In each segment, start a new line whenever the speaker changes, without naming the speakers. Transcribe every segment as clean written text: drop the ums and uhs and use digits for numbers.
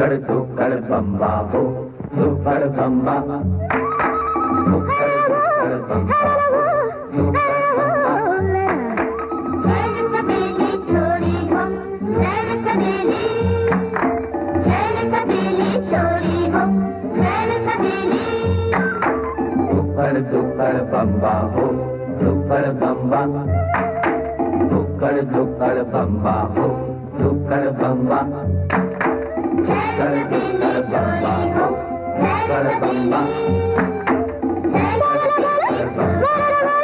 दुक्कड़ दुक्कड़ बम्बा हो, दुक्कड़ बम्बा, दुक्कड़ दुक्कड़ बम्बा हो, दुक्कड़ बम्बा।
छैल छबीली छोरी हो, छैल छबीली, छैल छबीली छोरी हो, छैल छबीली।
दुक्कड़ दुक्कड़ बम्बा हो, दुक्कड़ बम्बा, दुक्कड़ दुक्कड़ बम्बा हो, दुक्कड़ बम्बा।
छैल छबीली छोरी हो, छैल छबीली, छैल छबीली छोरी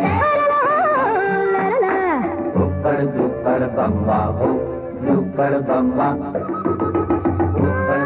हो।
दुक्कड़ दुक्कड़ बम्बा हो, दुक्कड़ बम्बा, दुक्कड़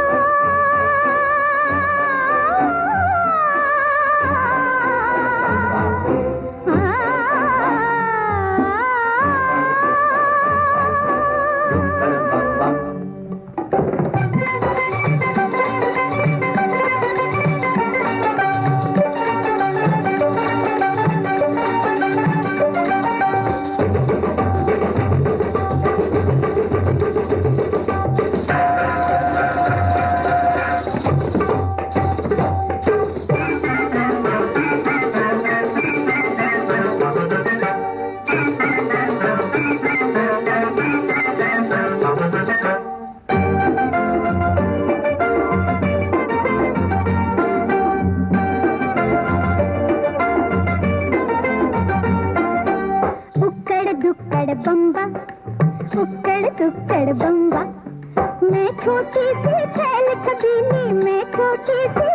बम्बा, उक्कड़ दुक्कड़ बम्बा। मैं छोटी सी छैल छबीली, मैं छोटी सी,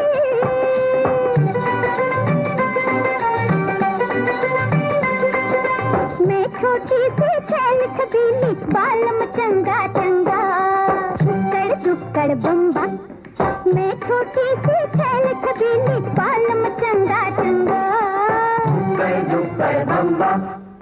मैं छोटी सी छैल छबीली, बालम चंगा चंगा। उक्कड़ दुक्कड़ बम्बा, मैं छोटी सी छैल छबीली, बालम चंगा चंगा।
दुक्कड़ दुक्कड़ बम्बा।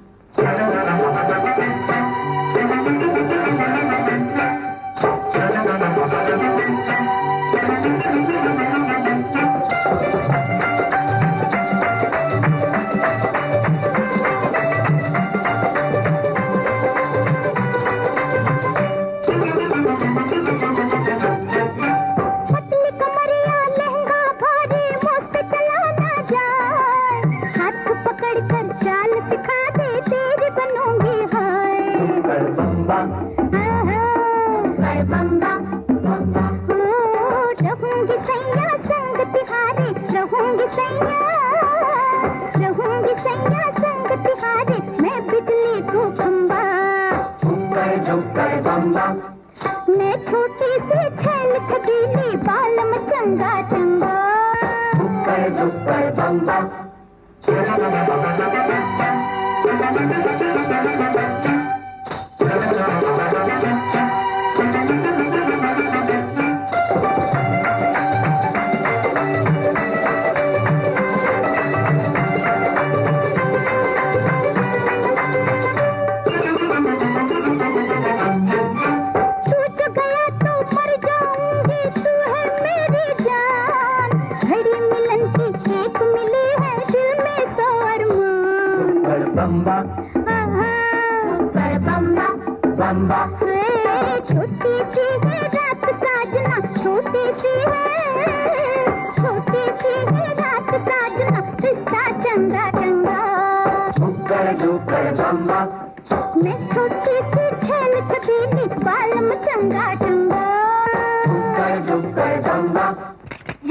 रहूंगी सैया संग तिहारे, रहूंगी सैया, रहूंगी सैया संग तिहारे, मैं बिजली तू खंबा। दुक्कड़ दुक्कड़ बम्बा।
मैं छोटी सी छैल छबीली, बालम चंगा चंगा।
दुक्कड़ दुक्कड़ बम्बा।
बम्बा,
बम्बा, बम्बा।